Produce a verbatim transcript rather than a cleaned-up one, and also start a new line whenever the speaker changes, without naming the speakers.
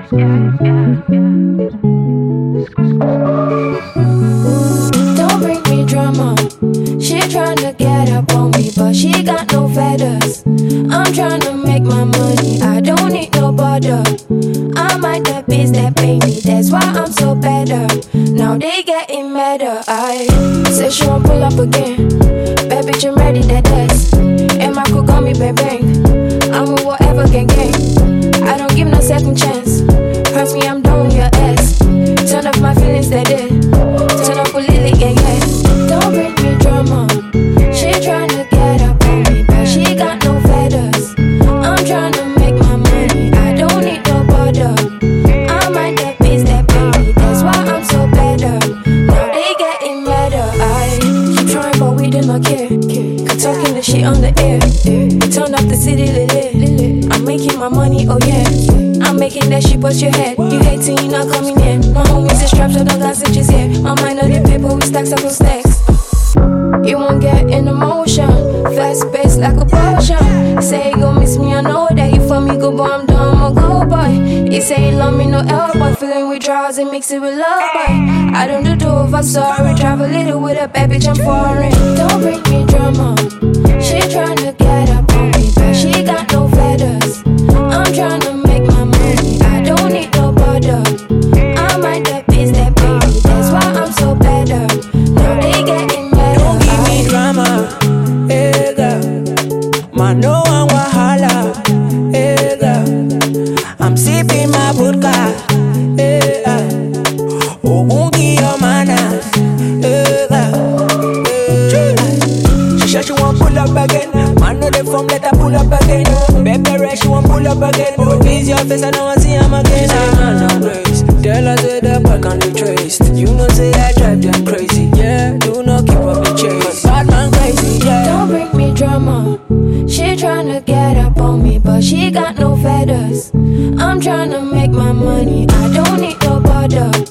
Don't bring me drama. She tryna get up on me, but she got no feathers. I'm tryna make my money, I don't need no bother. I might the biz that pay me, that's why I'm so better. Now they getting madder. I say she won't pull up again. Bad bitch, I'm ready, that dance. And my cook call me bang bang. I'm a whatever gang gang. I don't give no second chance. Hurts me, I'm done with your ass. Turn off my feelings, that day. Turn up a lily, gang gang. Don't bring me drama. She tryna get up on me, but she got no feathers. I'm tryna make my money, I don't need no bother. I might that biz that baby, that's why I'm so better. Now they getting madder. I keep trying, but we did not care. Keep talking the shit on the air. Turn up the city, lily. I'm making my money, oh yeah. I'm making that shit bust your head. You hating, you not coming in. My homies is strapped, so don't got stitches here. My mind on the paper, we stacks up on stacks. You won't get in emotion, fast paced like a potion. Say you gon' miss me, I know that you for me good, boy, I'm done, I'm a good boy. You say you love me, no elbow, feeling with draws and mix it with love, boy. I don't do two if I'm sorry, drive a little with a bad bitch, I'm foreign. Don't bring me drama, she tryna get up on me, but she got no feathers. I'm tryna make my money, I don't need no bother. I might that biz that baby, that's why I'm so better. Now they getting mad.
Don't give me drama, hey girl. Man, no one wahala, hey girl. I'm sipping my vodka, hey girl. Oh, bunky your manners, hey girl. Hey. She said she want pull up again. Man, know the form, let her pull up again. Baby, rush, she want pull up again. But please your face, I don't want to see him again. Say man, no grace. Tell her say the back on the trace. You know say I drive them crazy, yeah. Do not keep up the chase. Bad man crazy, yeah.
Don't bring me drama. She tryna get up on me, but she got no feathers. I'm tryna make my money, I don't need no bother.